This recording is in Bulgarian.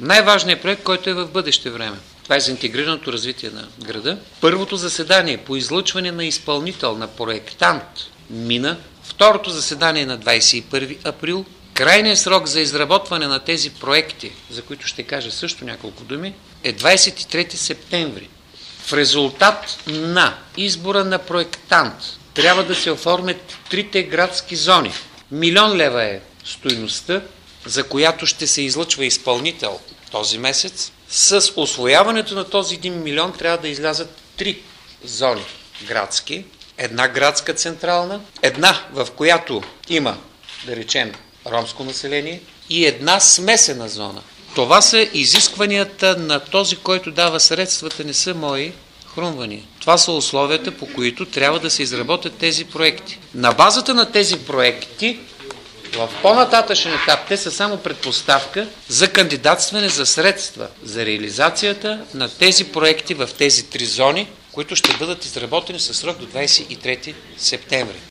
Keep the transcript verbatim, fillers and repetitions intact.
най-важният проект, който е в бъдеще време. Това е за интегрираното развитие на града. Първото заседание по излъчване на изпълнител, на проектант мина. Второто заседание на двадесет и първи април. Крайният срок за изработване на тези проекти, за които ще кажа също няколко думи, е двадесет и трети септември. В резултат на избора на проектант трябва да се оформят трите градски зони. Милион лева е стойността, за която ще се излъчва изпълнител този месец. С усвояването на този един милион трябва да излязат три зони градски. Една градска централна, една в която има, да речем, ромско население и една смесена зона. Това са изискванията на този, който дава средствата, не са мои хрумвания. Това са условията, по които трябва да се изработят тези проекти. На базата на тези проекти, в по-нататъчен етап, те са само предпоставка за кандидатстване за средства за реализацията на тези проекти в тези три зони, които ще бъдат изработени със срок до двадесет и трети септември.